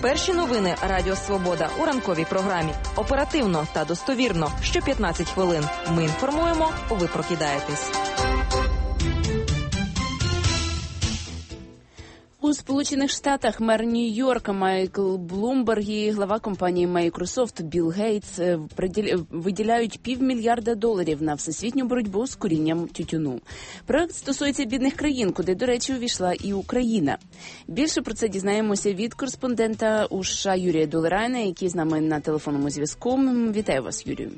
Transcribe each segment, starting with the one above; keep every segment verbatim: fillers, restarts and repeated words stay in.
Перші новини Радіо Свобода у ранковій програмі. Оперативно та достовірно. Що п'ятнадцять хвилин. Ми інформуємо, ви прокидаєтесь. У Сполучених Штатах мер Нью-Йорка Майкл Блумберг і глава компанії Microsoft Білл Гейтс виділяють півмільярда доларів на всесвітню боротьбу з курінням тютюну. Проект стосується бідних країн, куди, до речі, увійшла і Україна. Більше про це дізнаємося від кореспондента у США Юрія Долерайна, який з нами на телефонному зв'язку. Вітаю вас, Юрію.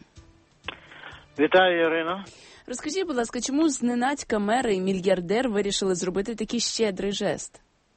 Вітаю, Ірино. Розкажіть, будь ласка, чому зненацька мер і мільярдер вирішили зробити такий щедрий жест?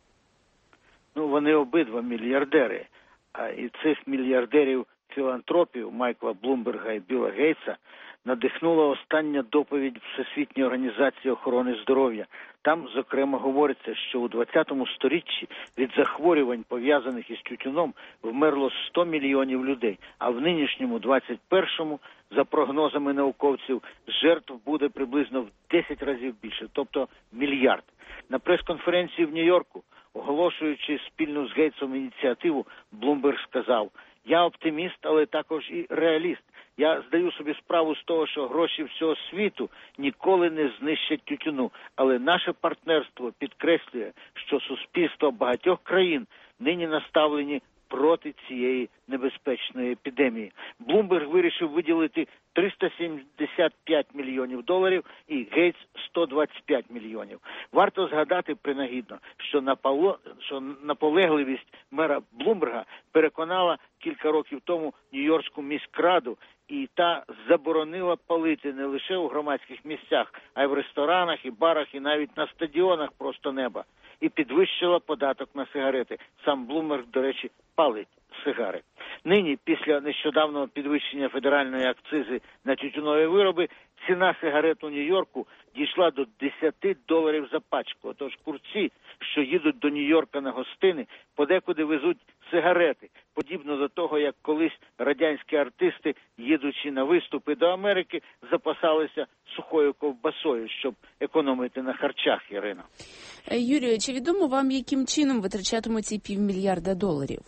Ну, вони обидва мільярдери, а і цих мільярдерів-філантропів Майкла Блумберга і Білла Гейтса надихнула остання доповідь Всесвітньої організації охорони здоров'я. Там, зокрема, говориться, що у двадцятому сторіччі від захворювань, пов'язаних із тютюном, вмерло сто мільйонів людей, а в нинішньому двадцять першому, за прогнозами науковців, жертв буде приблизно в десять разів більше, тобто мільярд. На прес-конференції в Нью-Йорку, оголошуючи спільну з Гейтсом ініціативу, Блумберг сказав: «Я оптиміст, але також і реаліст. Я здаю собі справу з того, що гроші всього світу ніколи не знищать тютюну. Але наше партнерство підкреслює, що суспільства багатьох країн нині наставлені проти цієї небезпечної епідемії». Блумберг вирішив виділити триста сімдесят п'ять мільйонів доларів і Гейтс сто двадцять п'ять мільйонів. Варто згадати принагідно, що, напало... що наполегливість мера Блумберга переконала кілька років тому Нью-Йоркську міськраду, і та заборонила палити не лише у громадських місцях, а й в ресторанах, і барах, і навіть на стадіонах просто неба. І підвищила податок на сигарети. Сам Блумберг, до речі, палить сигари. Нині, після нещодавнього підвищення федеральної акцизи на тютюнові вироби, ціна сигарет у Нью-Йорку дійшла до десять доларів за пачку. Отож курці, що їдуть до Нью-Йорка на гостини, подекуди везуть сигарети, подібно до того, як колись радянські артисти, їдучи на виступи до Америки, запасалися сухою ковбасою, щоб економити на харчах, Ірина. Юрію, чи відомо вам, яким чином витрачатимуть ці півмільярда доларів?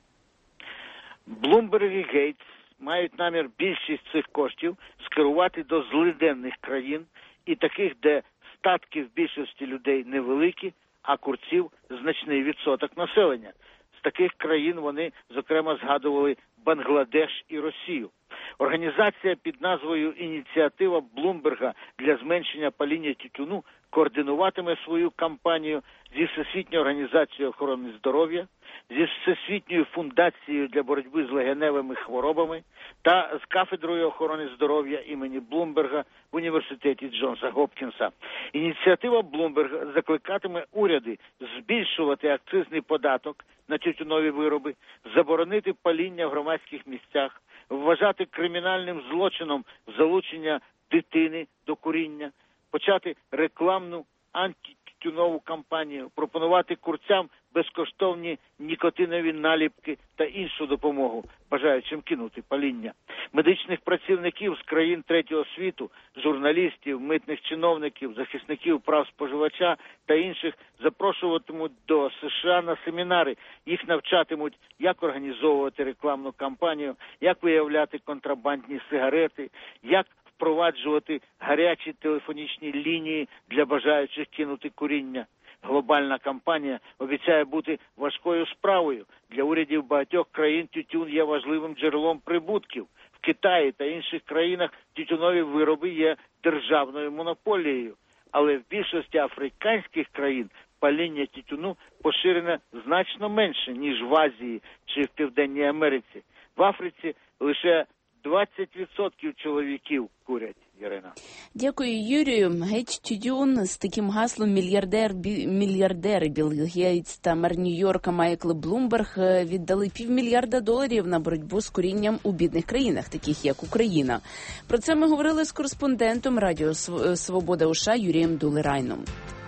Блумберг і Гейтс мають намір більшість цих коштів скерувати до злиденних країн і таких, де статки в більшості людей невеликі, а курців значний відсоток населення. З таких країн вони, зокрема, згадували Бангладеш і Росію. Організація під назвою «Ініціатива Блумберга для зменшення паління тютюну» координуватиме свою кампанію зі Всесвітньою організацією охорони здоров'я, зі Всесвітньою фундацією для боротьби з легеневими хворобами та з кафедрою охорони здоров'я імені Блумберга в університеті Джонса Гопкінса. Ініціатива Блумберга закликатиме уряди збільшувати акцизний податок на тютюнові вироби, заборонити паління в громадських місцях, вважати кримінальним злочином залучення дитини до куріння, почати рекламну антитютюнову кампанію, пропонувати курцям безкоштовні нікотинові наліпки та іншу допомогу бажаючим кинути паління. Медичних працівників з країн третього світу, журналістів, митних чиновників, захисників прав споживача та інших запрошуватимуть до США на семінари. Їх навчатимуть, як організовувати рекламну кампанію, як виявляти контрабандні сигарети, як впроваджувати гарячі телефонічні лінії для бажаючих кинути куріння. Глобальна кампанія обіцяє бути важкою справою. Для урядів багатьох країн тютюн є важливим джерелом прибутків. В Китаї та інших країнах тютюнові вироби є державною монополією. Але в більшості африканських країн паління тютюну поширене значно менше, ніж в Азії чи в Південній Америці. В Африці лише двадцять відсотків чоловіків курять, Ірина. Дякую, Юрію. Геть тютюн з таким гаслом мільярдер, бі, мільярдери Білл Гейтс та мер Нью-Йорка Майкл Блумберг віддали півмільярда доларів на боротьбу з курінням у бідних країнах, таких як Україна. Про це ми говорили з кореспондентом Радіо Свобода у США Юрієм Долерайном.